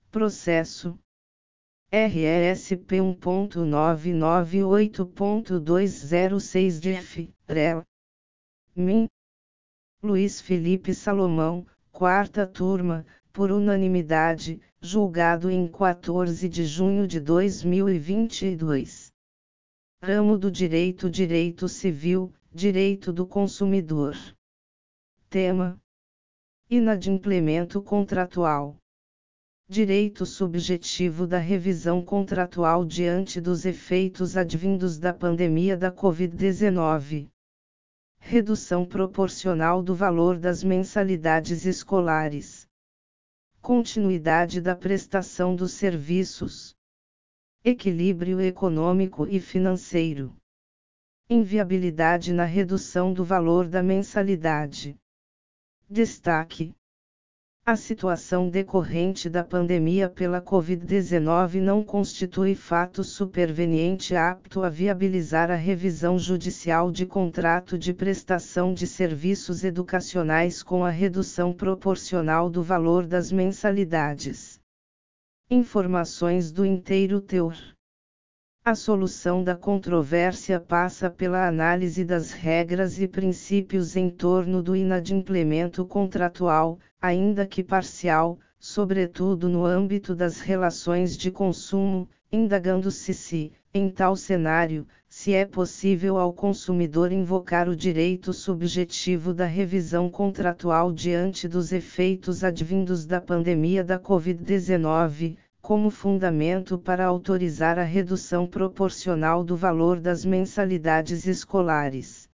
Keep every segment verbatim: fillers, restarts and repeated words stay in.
Processo R E S P um ponto nove nove oito ponto dois zero seis D F, R E L. Min. Luiz Felipe Salomão, quarta turma, por unanimidade, julgado em quatorze de junho de dois mil e vinte e dois. Ramo do Direito Direito Civil, Direito do Consumidor. Tema: Inadimplemento contratual. Direito subjetivo da revisão contratual diante dos efeitos advindos da pandemia da Covid dezenove. Redução proporcional do valor das mensalidades escolares. Continuidade da prestação dos serviços. Equilíbrio econômico e financeiro. Inviabilidade na redução do valor da mensalidade. Destaque: a situação decorrente da pandemia pela Covid dezenove não constitui fato superveniente apto a viabilizar a revisão judicial de contrato de prestação de serviços educacionais com a redução proporcional do valor das mensalidades. Informações do inteiro teor. A solução da controvérsia passa pela análise das regras e princípios em torno do inadimplemento contratual, ainda que parcial, sobretudo no âmbito das relações de consumo, indagando-se se, em tal cenário, se é possível ao consumidor invocar o direito subjetivo da revisão contratual diante dos efeitos advindos da pandemia da Covid dezenove, como fundamento para autorizar a redução proporcional do valor das mensalidades escolares.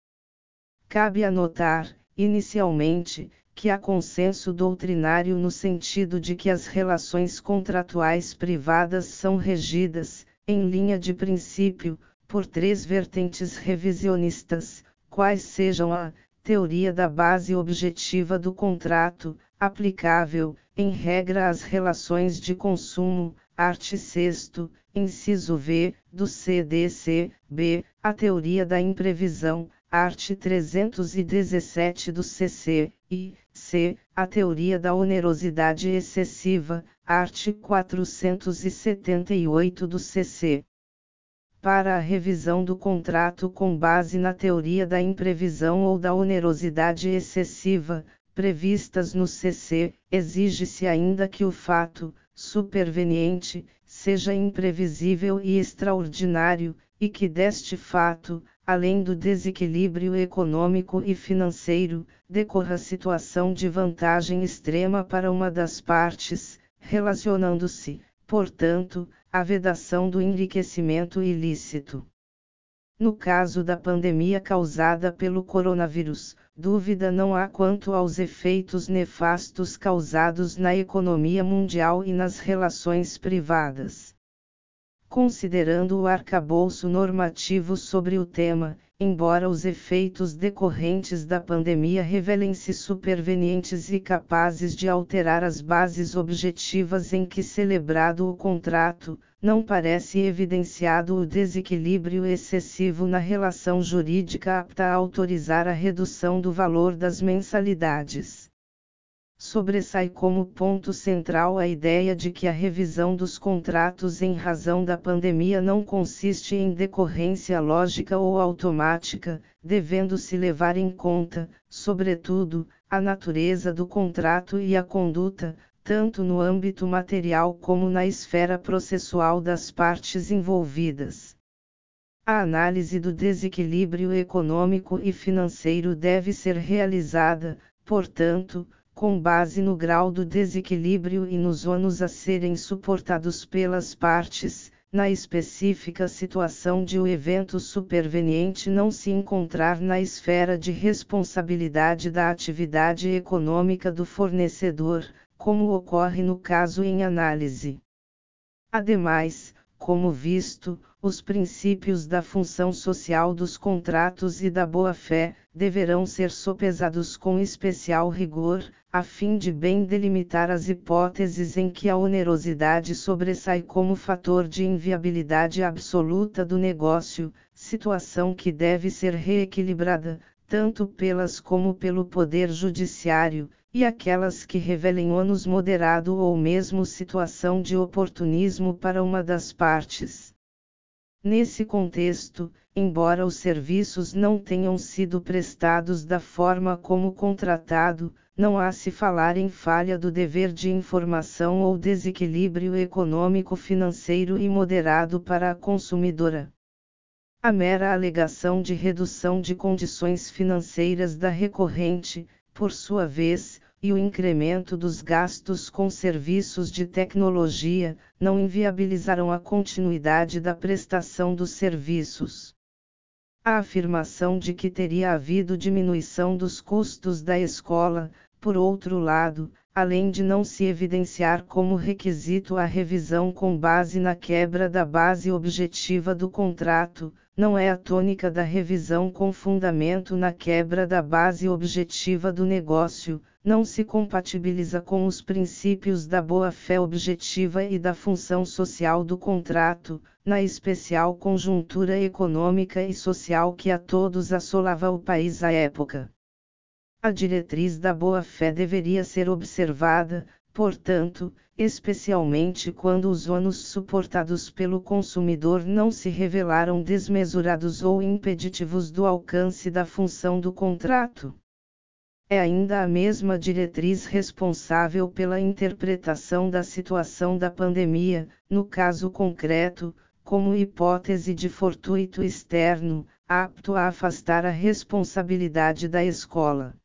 Cabe anotar, inicialmente, que há consenso doutrinário no sentido de que as relações contratuais privadas são regidas, em linha de princípio, por três vertentes revisionistas, quais sejam a teoria da base objetiva do contrato, aplicável, em regra às relações de consumo, art. sexto, inciso V, do C D C, B, a teoria da imprevisão, art. trezentos e dezessete do C C, e, C, a teoria da onerosidade excessiva, art. quatrocentos e setenta e oito do C C. Para a revisão do contrato com base na teoria da imprevisão ou da onerosidade excessiva, previstas no C C, exige-se ainda que o fato, superveniente, seja imprevisível e extraordinário, e que deste fato, além do desequilíbrio econômico e financeiro, decorra situação de vantagem extrema para uma das partes, relacionando-se, portanto, à vedação do enriquecimento ilícito. No caso da pandemia causada pelo coronavírus, dúvida não há quanto aos efeitos nefastos causados na economia mundial e nas relações privadas. Considerando o arcabouço normativo sobre o tema, embora os efeitos decorrentes da pandemia revelem-se supervenientes e capazes de alterar as bases objetivas em que celebrado o contrato, não parece evidenciado o desequilíbrio excessivo na relação jurídica apta a autorizar a redução do valor das mensalidades. Sobressai como ponto central a ideia de que a revisão dos contratos em razão da pandemia não consiste em decorrência lógica ou automática, devendo-se levar em conta, sobretudo, a natureza do contrato e a conduta, tanto no âmbito material como na esfera processual das partes envolvidas. A análise do desequilíbrio econômico e financeiro deve ser realizada, portanto, com base no grau do desequilíbrio e nos ônus a serem suportados pelas partes, na específica situação de o evento superveniente não se encontrar na esfera de responsabilidade da atividade econômica do fornecedor, como ocorre no caso em análise. Ademais, como visto, os princípios da função social dos contratos e da boa-fé deverão ser sopesados com especial rigor, a fim de bem delimitar as hipóteses em que a onerosidade sobressai como fator de inviabilidade absoluta do negócio, situação que deve ser reequilibrada, tanto pelas como pelo Poder Judiciário, e aquelas que revelem ônus moderado ou mesmo situação de oportunismo para uma das partes. Nesse contexto, embora os serviços não tenham sido prestados da forma como contratado, não há se falar em falha do dever de informação ou desequilíbrio econômico-financeiro imoderado para a consumidora. A mera alegação de redução de condições financeiras da recorrente, por sua vez, e o incremento dos gastos com serviços de tecnologia, não inviabilizarão a continuidade da prestação dos serviços. A afirmação de que teria havido diminuição dos custos da escola, por outro lado, além de não se evidenciar como requisito a revisão com base na quebra da base objetiva do contrato, não é a tônica da revisão com fundamento na quebra da base objetiva do negócio, não se compatibiliza com os princípios da boa-fé objetiva e da função social do contrato, na especial conjuntura econômica e social que a todos assolava o país à época. A diretriz da boa-fé deveria ser observada, portanto, especialmente quando os ônus suportados pelo consumidor não se revelaram desmesurados ou impeditivos do alcance da função do contrato. É ainda a mesma diretriz responsável pela interpretação da situação da pandemia, no caso concreto, como hipótese de fortuito externo, apto a afastar a responsabilidade da escola.